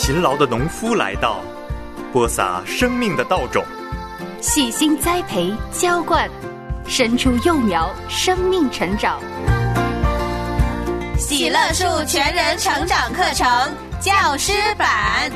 勤劳的农夫来到，播撒生命的稻种， 细心栽培浇灌，生出幼苗，生命成长。 喜乐树全人成长课程教师版。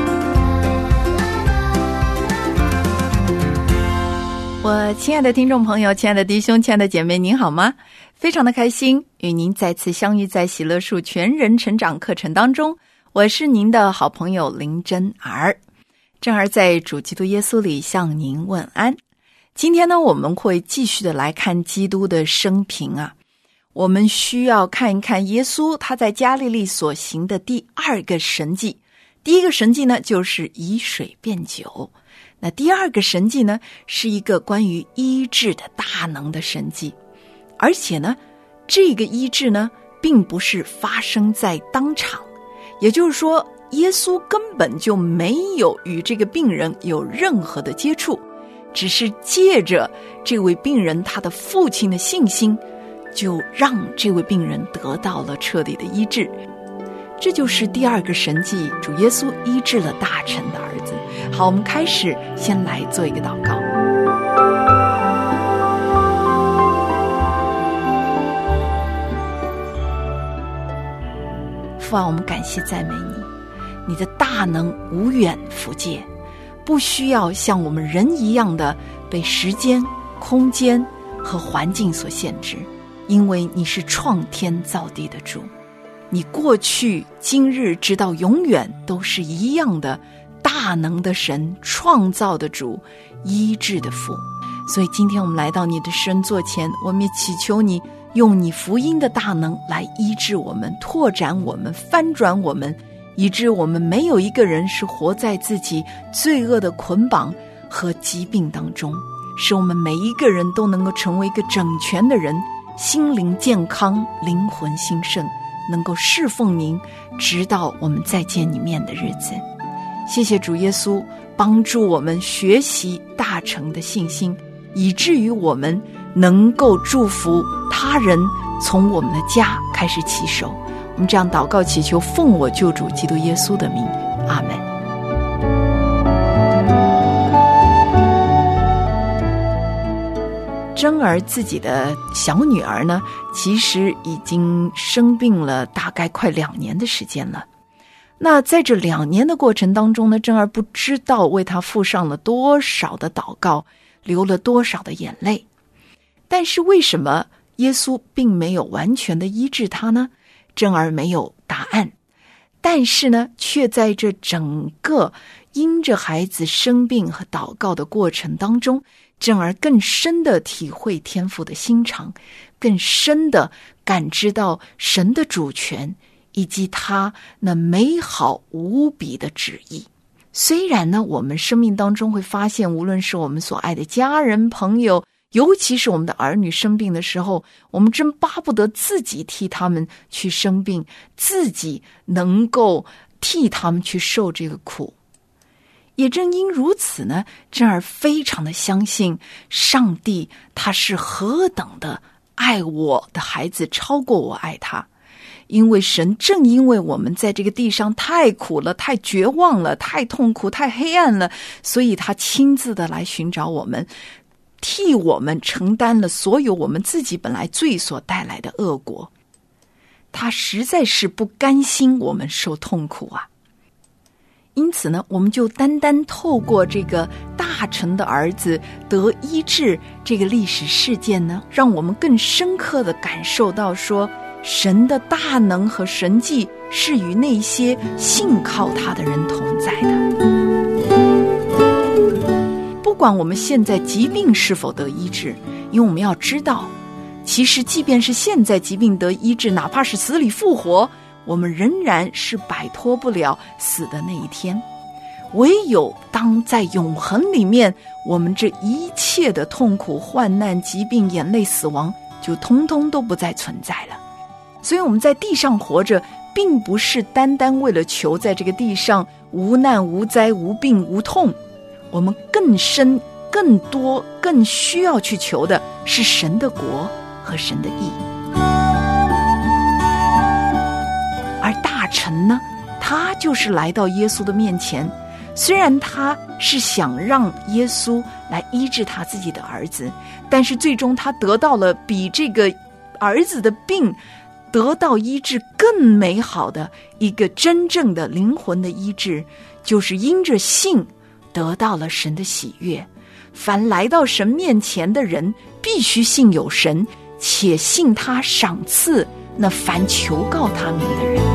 我亲爱的听众朋友，亲爱的弟兄，亲爱的姐妹，您好吗？非常的开心与您再次相遇在喜乐树全人成长课程当中，我是您的好朋友林真儿。真儿在主基督耶稣里向您问安。今天呢，我们会继续的来看基督的生平啊。我们需要看一看耶稣他在加利利所行的第二个神迹。第一个神迹呢，就是以水变酒。那第二个神迹呢，是一个关于医治的大能的神迹。而且呢，这个医治呢，并不是发生在当场，也就是说，耶稣根本就没有与这个病人有任何的接触，只是借着这位病人他的父亲的信心，就让这位病人得到了彻底的医治。这就是第二个神迹，主耶稣医治了大臣的儿子。好，我们开始，先来做一个祷告。父啊，我们感谢赞美你，你的大能无远弗届，不需要像我们人一样的被时间、空间和环境所限制，因为你是创天造地的主，你过去、今日直到永远都是一样的大能的神，创造的主，医治的父。所以今天我们来到你的圣座前，我们也祈求你用你福音的大能来医治我们，拓展我们，翻转我们，以致我们没有一个人是活在自己罪恶的捆绑和疾病当中，使我们每一个人都能够成为一个整全的人，心灵健康，灵魂兴盛，能够侍奉您，直到我们再见你面的日子。谢谢主耶稣帮助我们学习大成的信心，以至于我们能够祝福他人，从我们的家开始起手。我们这样祷告祈求，奉我救主基督耶稣的名，阿们。珍儿自己的小女儿呢，其实已经生病了大概快2年的时间了。那在这2年的过程当中呢，珍儿不知道为她付上了多少的祷告，流了多少的眼泪。但是为什么耶稣并没有完全的医治她呢？珍儿没有答案。但是呢，却在这整个因着孩子生病和祷告的过程当中，珍儿更深的体会天父的心肠，更深的感知到神的主权，以及他那美好无比的旨意。虽然呢，我们生命当中会发现，无论是我们所爱的家人、朋友，尤其是我们的儿女生病的时候，我们真巴不得自己替他们去生病，自己能够替他们去受这个苦。也正因如此呢，珍儿非常的相信上帝他是何等的爱我的孩子，超过我爱他。因为神正因为我们在这个地上太苦了，太绝望了，太痛苦，太黑暗了，所以他亲自的来寻找我们，替我们承担了所有我们自己本来罪所带来的恶果。他实在是不甘心我们受痛苦啊。因此呢，我们就单单透过这个大臣的儿子得医治这个历史事件呢，让我们更深刻的感受到说，神的大能和神迹是与那些信靠他的人同在的。不管我们现在疾病是否得医治，因为我们要知道，其实即便是现在疾病得医治，哪怕是死里复活，我们仍然是摆脱不了死的那一天。唯有当在永恒里面，我们这一切的痛苦、患难、疾病、眼泪、死亡就通通都不再存在了。所以我们在地上活着，并不是单单为了求在这个地上无难无灾无病无痛，我们更深更多更需要去求的是神的国和神的义。而大臣呢，他他就是来到耶稣的面前，虽然他是想让耶稣来医治他自己的儿子，但是最终他得到了比这个儿子的病得到医治更美好的一个真正的灵魂的医治，就是因着信得到了神的喜悦。凡来到神面前的人，必须信有神，且信他赏赐那凡求告他名的人。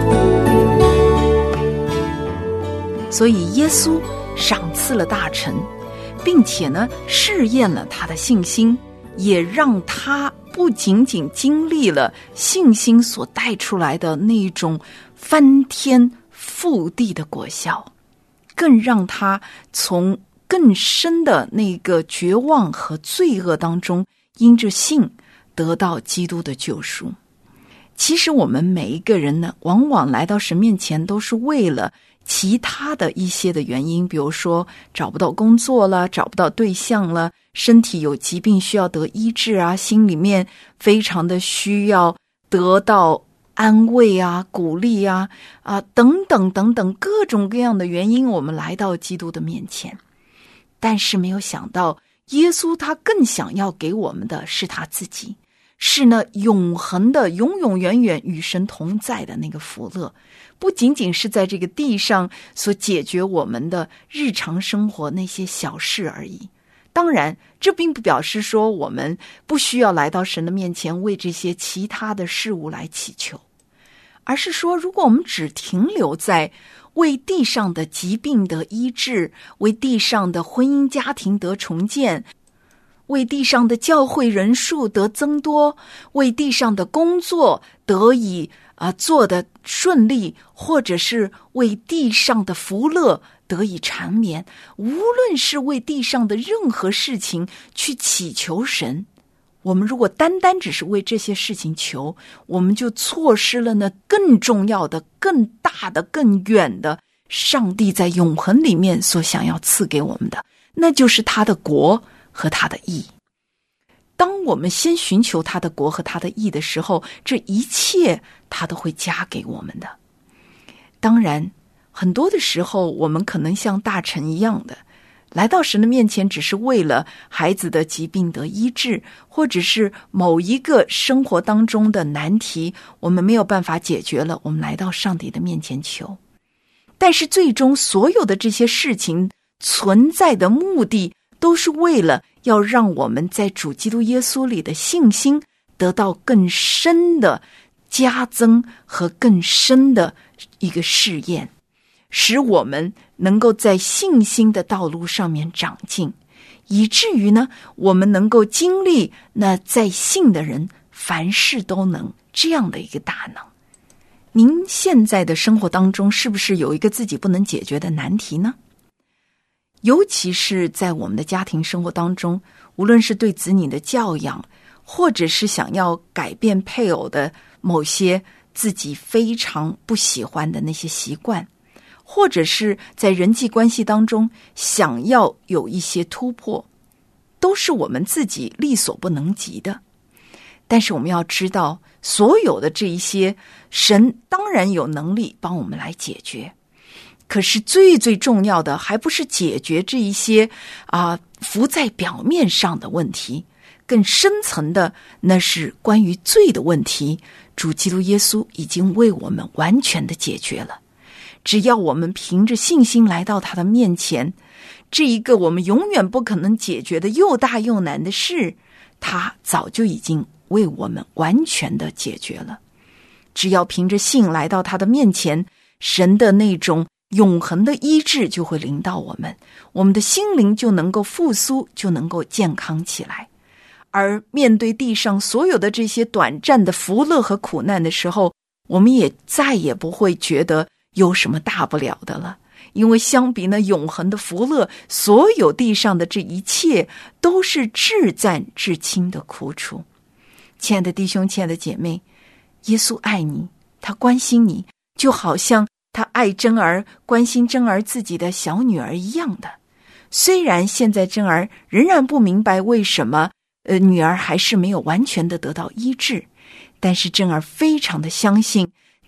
所以耶稣赏赐了大臣，并且呢试验了他的信心，也让他不仅仅经历了信心所带出来的那种翻天覆地的果效，更让他从更深的那个绝望和罪恶当中，因着信得到基督的救赎。其实我们每一个人呢，往往来到神面前都是为了其他的一些的原因，比如说找不到工作了，找不到对象了，身体有疾病需要得医治啊，心里面非常的需要得到安慰啊，鼓励啊，等等等等，各种各样的原因，我们来到基督的面前。但是没有想到，耶稣他更想要给我们的是他自己，是那永恒的、永永远远与神同在的那个福乐，不仅仅是在这个地上所解决我们的日常生活那些小事而已。当然，这并不表示说我们不需要来到神的面前为这些其他的事物来祈求，而是说，如果我们只停留在为地上的疾病得医治，为地上的婚姻家庭得重建，为地上的教会人数得增多，为地上的工作得以做得顺利，或者是为地上的福乐得以缠绵，无论是为地上的任何事情去祈求神，我们如果单单只是为这些事情求，我们就错失了那更重要的、更大的、更远的上帝在永恒里面所想要赐给我们的，那就是他的国和他的义。当我们先寻求他的国和他的义的时候，这一切他都会加给我们的。当然，很多的时候我们可能像大臣一样的来到神的面前，只是为了孩子的疾病得医治，或者是某一个生活当中的难题我们没有办法解决了，我们来到上帝的面前求。但是最终所有的这些事情存在的目的，都是为了要让我们在主基督耶稣里的信心得到更深的加增和更深的一个试验，使我们能够在信心的道路上面长进，以至于呢，我们能够经历那在信的人凡事都能这样的一个大能。您现在的生活当中是不是有一个自己不能解决的难题呢？尤其是在我们的家庭生活当中，无论是对子女的教养，或者是想要改变配偶的某些自己非常不喜欢的那些习惯，或者是在人际关系当中想要有一些突破，都是我们自己力所不能及的。但是我们要知道，所有的这一些，神当然有能力帮我们来解决。可是最最重要的，还不是解决这一些浮在表面上的问题，更深层的，那是关于罪的问题。主基督耶稣已经为我们完全的解决了。只要我们凭着信心来到他的面前，这一个我们永远不可能解决的又大又难的事，他早就已经为我们完全的解决了。只要凭着信来到他的面前，神的那种永恒的医治就会临到我们，我们的心灵就能够复苏，就能够健康起来。而面对地上所有的这些短暂的福乐和苦难的时候，我们也再也不会觉得有什么大不了的了，因为相比那永恒的福乐，所有地上的这一切都是至暂至轻的苦楚。亲爱的弟兄，亲爱的姐妹，耶稣爱你，他关心你，就好像他爱珍儿，关心珍儿自己的小女儿一样的。虽然现在珍儿仍然不明白为什么女儿还是没有完全的得到医治，但是珍儿非常的相信，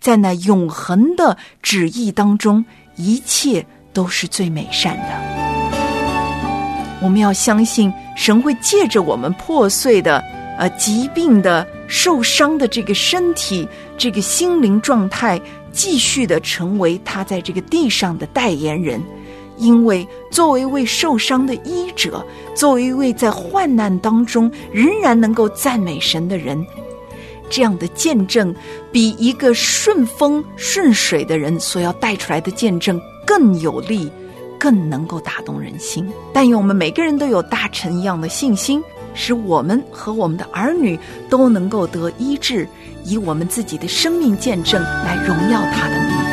在那永恒的旨意当中，一切都是最美善的。我们要相信神会借着我们破碎的疾病的受伤的这个身体，这个心灵状态，继续的成为他在这个地上的代言人。因为作为一位受伤的医者，作为一位在患难当中仍然能够赞美神的人，这样的见证比一个顺风顺水的人所要带出来的见证更有力，更能够打动人心。但愿我们每个人都有大臣一样的信心，使我们和我们的儿女都能够得医治，以我们自己的生命见证来荣耀他的名。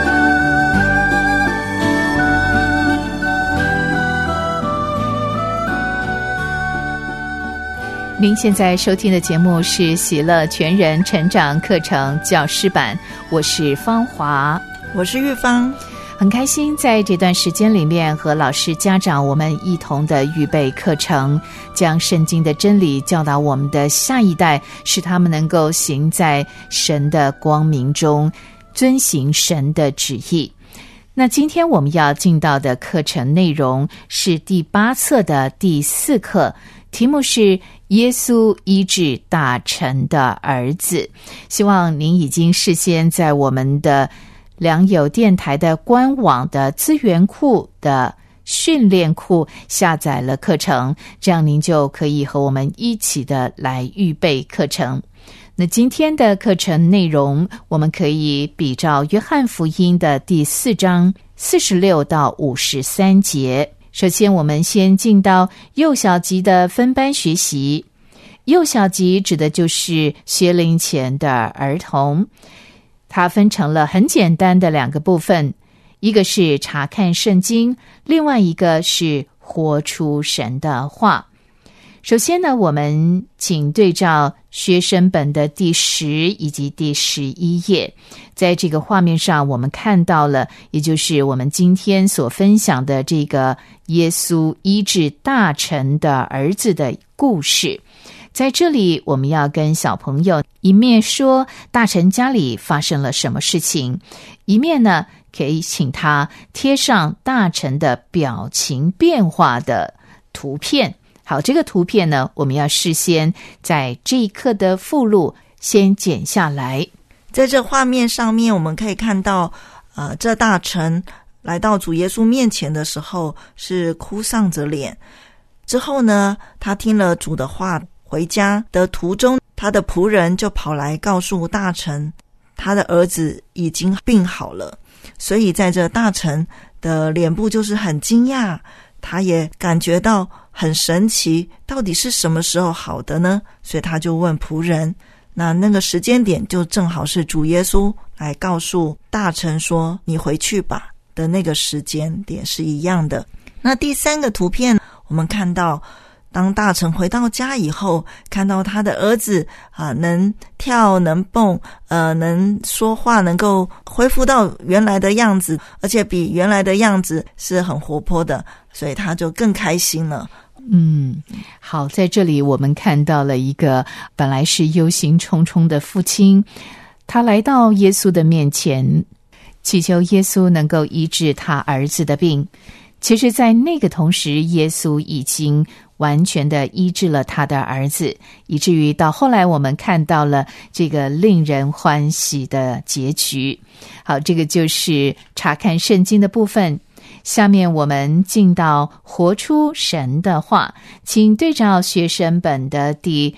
您现在收听的节目是喜乐全人成长课程教师版，我是芳华， 我是玉芳。 很开心在这段时间里面和老师家长我们一同的预备课程，将圣经的真理教导我们的下一代，使他们能够行在神的光明中，遵行神的旨意。那今天我们要进到的课程内容是第8册的第4课，题目是耶稣医治大臣的儿子。希望您已经事先在我们的良友电台的官网的资源库的训练库下载了课程，这样您就可以和我们一起的来预备课程。那今天的课程内容，我们可以比照约翰福音的第4章46到53节。首先我们先进到幼小级的分班学习。幼小级指的就是学龄前的儿童，它分成了很简单的2个部分，一个是查看圣经，另外一个是活出神的话。首先呢，我们请对照学生本的第10以及第11页，在这个画面上我们看到了，也就是我们今天所分享的这个耶稣医治大臣的儿子的故事。在这里我们要跟小朋友一面说大臣家里发生了什么事情，一面呢可以请他贴上大臣的表情变化的图片。好，这个图片呢，我们要事先在这一课的附录先剪下来。 在这画面上面，我们可以看到，这大臣来到主耶稣面前的时候是哭丧着脸。之后呢，他听了主的话，回家的途中，他的仆人就跑来告诉大臣，他的儿子已经病好了。所以在这大臣的脸部就是很惊讶，他也感觉到很神奇，到底是什么时候好的呢？所以他就问仆人，那个时间点就正好是主耶稣来告诉大臣说你回去吧的那个时间点是一样的。那第3个图片，我们看到当大臣回到家以后，看到他的儿子能跳能蹦，能说话，能够恢复到原来的样子，而且比原来的样子是很活泼的，所以他就更开心了。 好，在这里我们看到了一个本来是忧心忡忡的父亲，他来到耶稣的面前，祈求耶稣能够医治他儿子的病。其实在那个同时，耶稣已经完全的医治了他的儿子，以至于到后来我们看到了这个令人欢喜的结局。好，这个就是查看圣经的部分。下面我们进到活出神的话，请对照学生本的第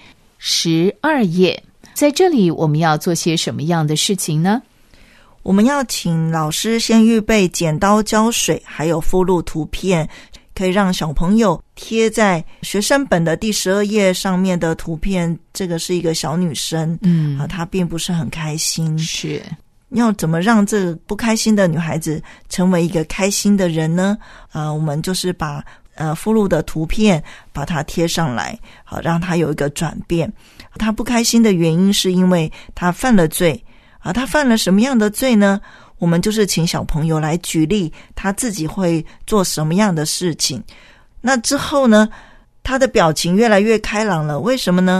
12页。在这里我们要做些什么样的事情呢？ 我们要请老师先预备剪刀、胶水还有附录图片，可以让小朋友贴在学生本的第12页上面的图片。这个是一个小女生，她并不是很开心， 是要怎么让这个不开心的女孩子成为一个开心的人呢？我们就是把附录的图片把它贴上来，好让她有一个转变。她不开心的原因是因为她犯了罪。他犯了什么样的罪呢？我们就是请小朋友来举例他自己会做什么样的事情。那之后呢，他的表情越来越开朗了。为什么呢？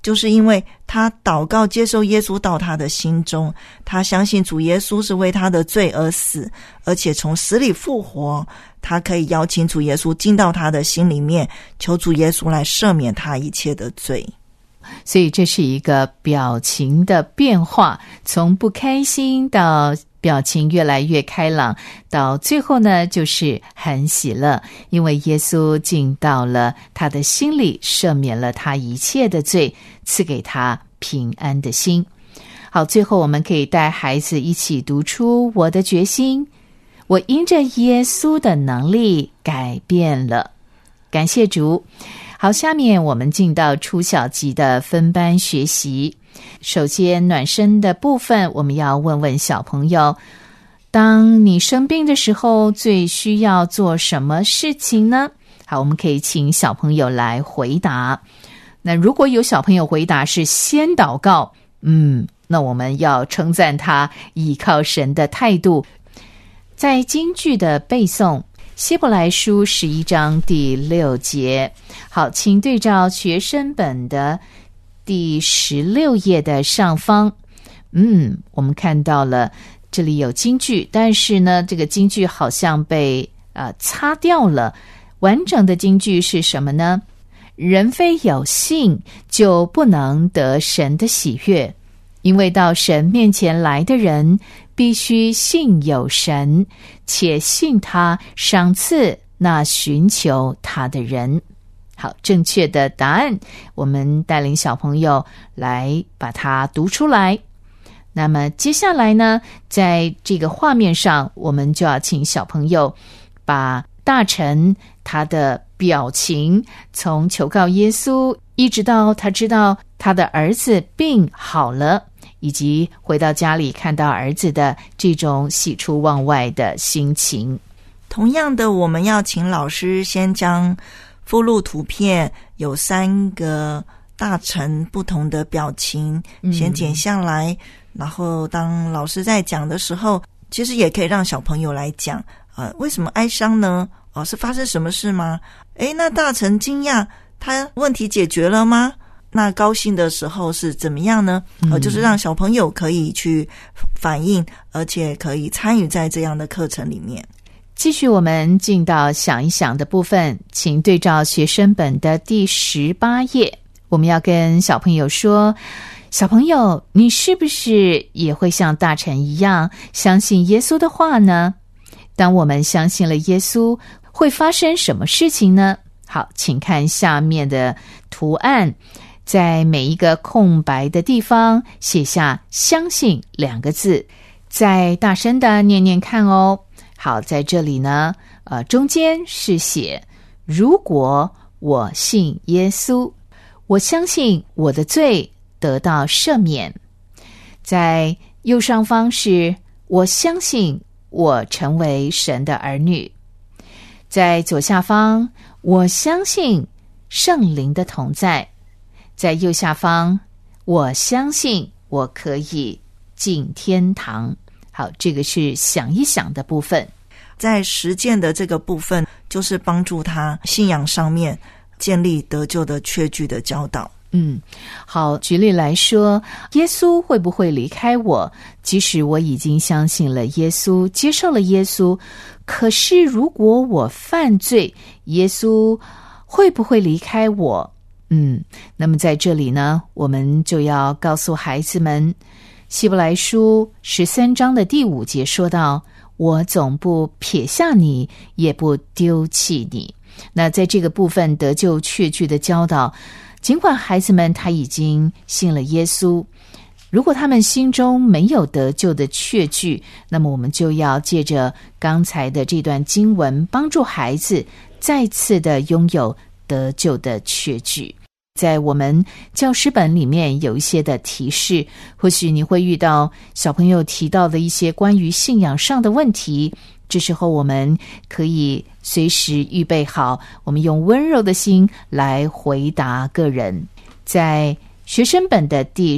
就是因为他祷告接受耶稣到他的心中，他相信主耶稣是为他的罪而死，而且从死里复活，他可以邀请主耶稣进到他的心里面，求主耶稣来赦免他一切的罪。 所以这是一个表情的变化，从不开心到表情越来越开朗，到最后呢就是很喜乐，因为耶稣进到了他的心里，赦免了他一切的罪，赐给他平安的心。好，最后我们可以带孩子一起读出我的决心，我因着耶稣的能力改变了。感谢主。好，下面我们进到初小级的分班学习。首先暖身的部分，我们要问问小朋友，当你生病的时候最需要做什么事情呢？好，我们可以请小朋友来回答。那如果有小朋友回答是先祷告，那我们要称赞他倚靠神的态度。在京剧的背诵，希伯来书11章第6节。好，请对照学生本的第16页的上方。我们看到了这里有金句，但是呢这个金句好像被擦掉了。完整的金句是什么呢？人非有信就不能得神的喜悦，因为到神面前来的人必须信有神，且信他赏赐那寻求他的人。好，正确的答案我们带领小朋友来把它读出来。那么接下来呢，在这个画面上，我们就要请小朋友把大臣他的表情从求告耶稣一直到他知道他的儿子病好了，以及回到家里看到儿子的这种喜出望外的心情。 同样的，我们要请老师先将附录图片有3个大臣不同的表情先剪下来，然后当老师在讲的时候，其实也可以让小朋友来讲为什么哀伤呢？是发生什么事吗？那大臣惊讶，他问题解决了吗？那高兴的时候是怎么样呢？就是让小朋友可以去反应，而且可以参与在这样的课程里面。 继续我们进到想一想的部分，请对照学生本的第18页。我们要跟小朋友说，小朋友，你是不是也会像大臣一样相信耶稣的话呢？当我们相信了耶稣，会发生什么事情呢？好，请看下面的图案，在每一个空白的地方写下相信2个字，再大声的念念看哦。好，在这里呢中间是写如果我信耶稣，我相信我的罪得到赦免。在右上方是我相信我成为神的儿女。在左下方，我相信圣灵的同在。在右下方，我相信我可以进天堂。好，这个是想一想的部分。 在实践的这个部分，就是帮助他信仰上面建立得救的确据的教导。 好，举例来说，耶稣会不会离开我？即使我已经相信了耶稣，接受了耶稣，可是如果我犯罪，耶稣会不会离开我？那么在这里呢，我们就要告诉孩子们，希伯来书13章的第5节说到，我总不撇下你，也不丢弃你。那在这个部分得救确据的教导，尽管孩子们他已经信了耶稣，如果他们心中没有得救的确据，那么我们就要借着刚才的这段经文，帮助孩子再次的拥有得救的确据。在我们教师本里面有一些的提示，或许你会遇到小朋友提到的一些关于信仰上的问题，这时候我们可以随时预备好，我们用温柔的心来回答个人。在学生本的第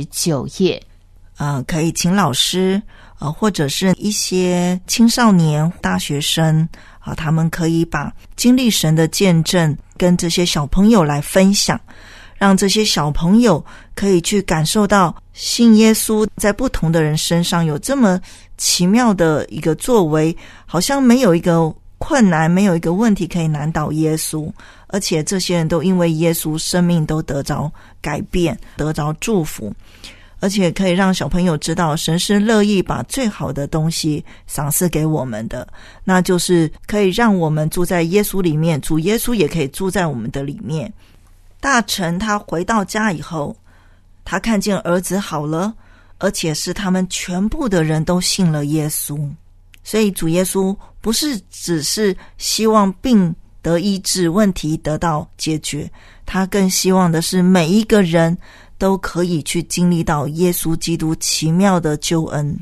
19页， 可以请老师或者是一些青少年大学生他们可以把经历神的见证跟这些小朋友来分享， 让这些小朋友可以去感受到信耶稣在不同的人身上有这么奇妙的一个作为，好像没有一个困难，没有一个问题可以难倒耶稣，而且这些人都因为耶稣生命都得着改变，得着祝福，而且可以让小朋友知道神是乐意把最好的东西赏赐给我们的，那就是可以让我们住在耶稣里面，主耶稣也可以住在我们的里面。大臣他回到家以后，他看见儿子好了，而且是他们全部的人都信了耶稣。所以主耶稣不是只是希望病得医治，问题得到解决，他更希望的是每一个人都可以去经历到耶稣基督奇妙的救恩。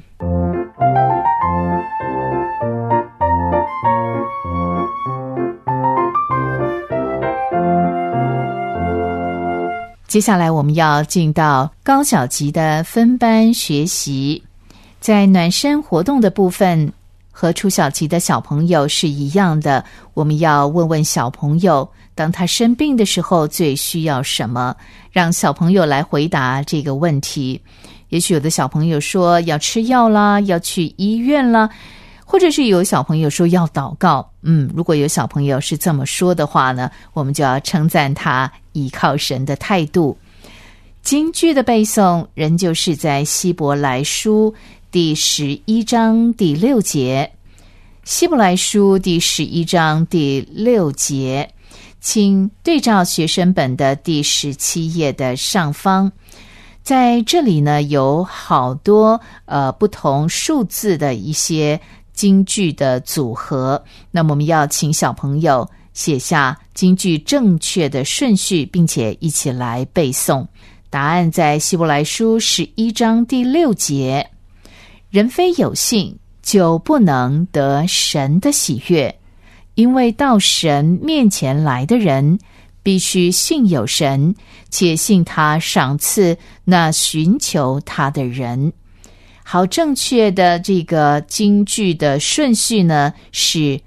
接下来我们要进到高小级的分班学习，在暖身活动的部分和初小级的小朋友是一样的，我们要问问小朋友，当他生病的时候最需要什么，让小朋友来回答这个问题。也许有的小朋友说要吃药啦，要去医院啦，或者是有小朋友说要祷告。如果有小朋友是这么说的话呢，我们就要称赞他依靠神的态度。经句的背诵仍旧是在希伯来书第11章第6节，希伯来书第11章第6节，请对照学生本的第17页的上方。在这里呢，有好多不同数字的一些经句的组合，那么我们要请小朋友写下经句正确的顺序，并且一起来背诵。答案在希伯来书11章第6节，人非有信，就不能得神的喜悦，因为到神面前来的人，必须信有神，且信他赏赐那寻求他的人。好，正确的这个经句的顺序呢是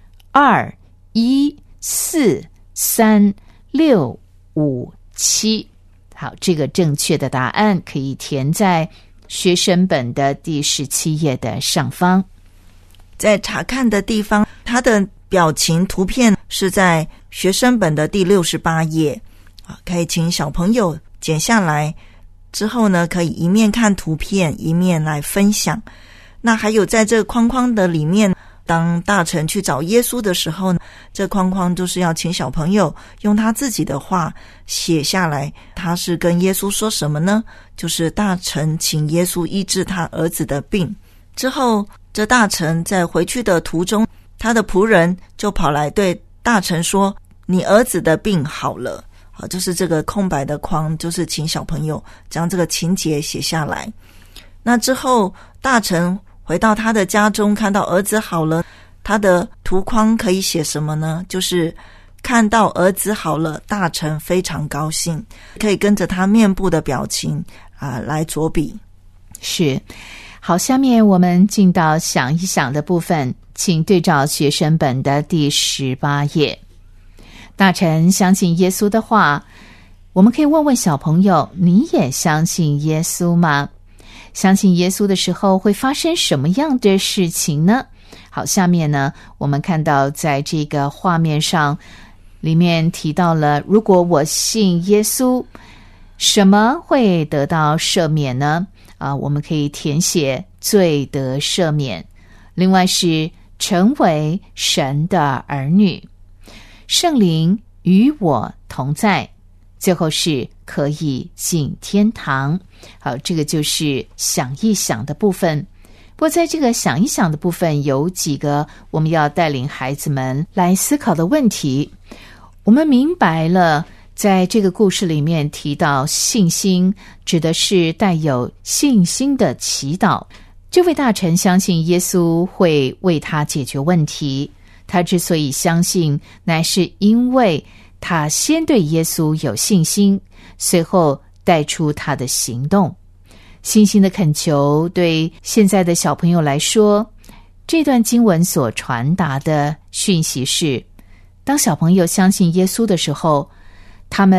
2、1、4、3、6、5、7。好，这个正确的答案可以填在学生本的第17页的上方。 在查看的地方，它的表情图片是在学生本的第68页，可以请小朋友剪下来之后呢，可以一面看图片一面来分享。那还有在这个框框的里面，当大臣去找耶稣的时候呢，这框框就是要请小朋友用他自己的话写下来，他是跟耶稣说什么呢？就是大臣请耶稣医治他儿子的病。之后这大臣在回去的途中，他的仆人就跑来对大臣说，你儿子的病好了。就是这个空白的框，就是请小朋友将这个情节写下来。那之后大臣回到他的家中，看到儿子好了，他的图框可以写什么呢？就是看到儿子好了，大臣非常高兴，可以跟着他面部的表情来着笔。 是，好，下面我们进到想一想的部分，请对照学生本的第18页。大臣相信耶稣的话，我们可以问问小朋友，你也相信耶稣吗？相信耶稣的时候会发生什么样的事情呢？好，下面呢，我们看到在这个画面上里面提到了，如果我信耶稣，什么会得到赦免呢？我们可以填写罪得赦免，另外是成为神的儿女，圣灵与我同在，最后是可以进天堂。好，这个就是想一想的部分。不过在这个想一想的部分，有几个我们要带领孩子们来思考的问题。我们明白了，在这个故事里面提到信心，指的是带有信心的祈祷。这位大臣相信耶稣会为他解决问题，他之所以相信，乃是因为他先对耶稣有信心，随后带出他的行动。信心的恳求对现在的小朋友来说，这段经文所传达的讯息是，当小朋友相信耶稣的时候，他们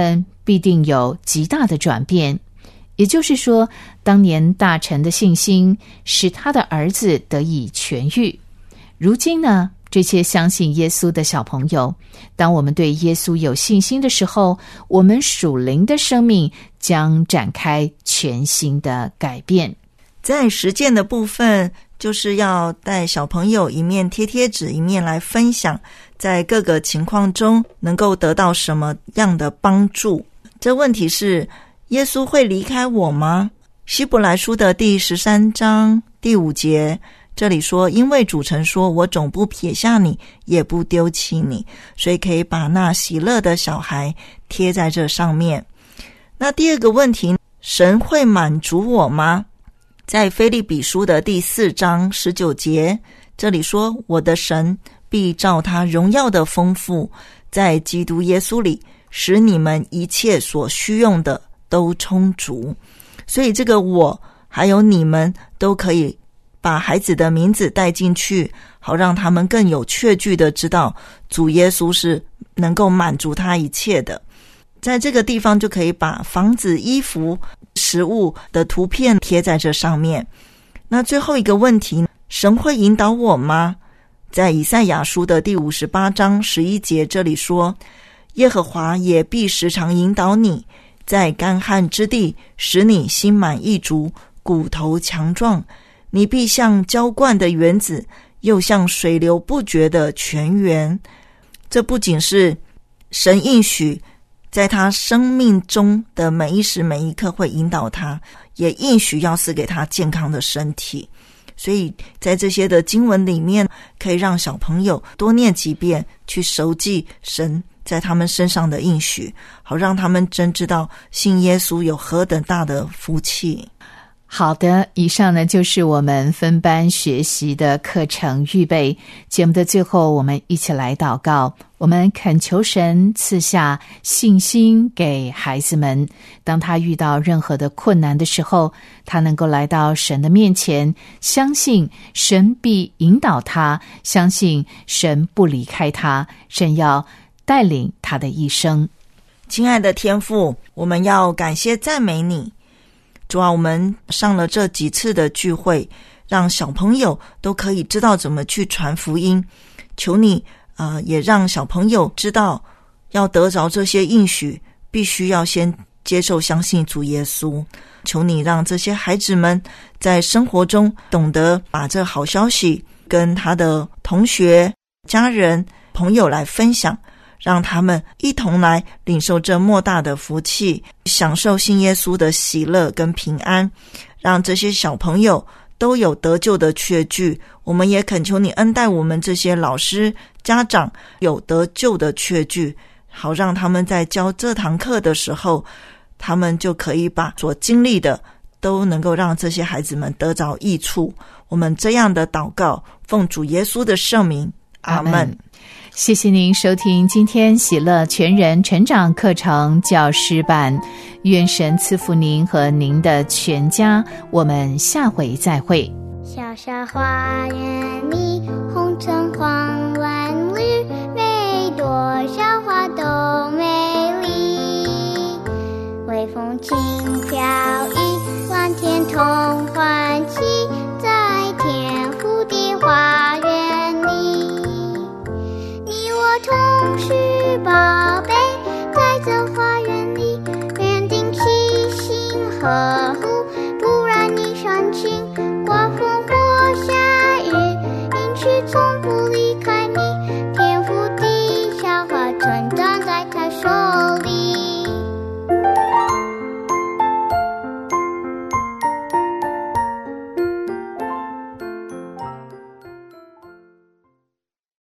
必定有极大的转变。也就是说，当年大臣的信心使他的儿子得以痊愈。如今呢，这些相信耶稣的小朋友，当我们对耶稣有信心的时候，我们属灵的生命将展开全新的改变。 在实践的部分，就是要带小朋友一面贴贴纸，一面来分享在各个情况中能够得到什么样的帮助。这问题是，耶稣会离开我吗？希伯来书的第13章第5节，这里说，因为主曾说，我总不撇下你，也不丢弃你，所以可以把那喜乐的小孩贴在这上面。那第二个问题，神会满足我吗？在腓立比书的第4章19节，这里说，我的神必照他荣耀的丰富，在基督耶稣里，使你们一切所需用的都充足。所以这个我还有你们都可以把孩子的名字带进去，好让他们更有确据的知道主耶稣是能够满足他一切的。在这个地方就可以把房子、衣服、食物的图片贴在这上面。那最后一个问题，神会引导我吗？在以赛亚书的第58章11节，这里说，耶和华也必时常引导你，在干旱之地使你心满意足，骨头强壮，你必像浇灌的园子，又像水流不绝的泉源。这不仅是神应许在他生命中的每一时每一刻会引导他，也应许要赐给他健康的身体。所以在这些的经文里面，可以让小朋友多念几遍，去熟记神在他们身上的应许，好让他们真知道信耶稣有何等大的福气。 好的，以上呢就是我们分班学习的课程预备。节目的最后，我们一起来祷告，我们恳求神赐下信心给孩子们，当他遇到任何的困难的时候，他能够来到神的面前，相信神必引导他，相信神不离开他，神要带领他的一生。 亲爱的天父，我们要感谢赞美你。主啊，我们上了这几次的聚会，让小朋友都可以知道怎么去传福音。求你也让小朋友知道，要得着这些应许，必须要先接受相信主耶稣。求你让这些孩子们在生活中懂得把这好消息跟他的同学、家人、朋友来分享，让他们一同来领受这莫大的福气，享受信耶稣的喜乐跟平安，让这些小朋友都有得救的确据。我们也恳求你恩待我们这些老师、家长有得救的确据，好让他们在教这堂课的时候，他们就可以把所经历的都能够让这些孩子们得着益处。我们这样的祷告，奉主耶稣的圣名，阿们。 谢谢您收听今天喜乐全人成长课程教师版，愿神赐福您和您的全家，我们下回再会。 小小花园里红橙黄蓝绿，每朵小花都美丽，微风轻飘逸，蓝天同欢喜，在天父的花园里，你我同是宝贝，在这花园里约定齐心呵护，不然你伤心，刮风或下雨，应许从不离开你。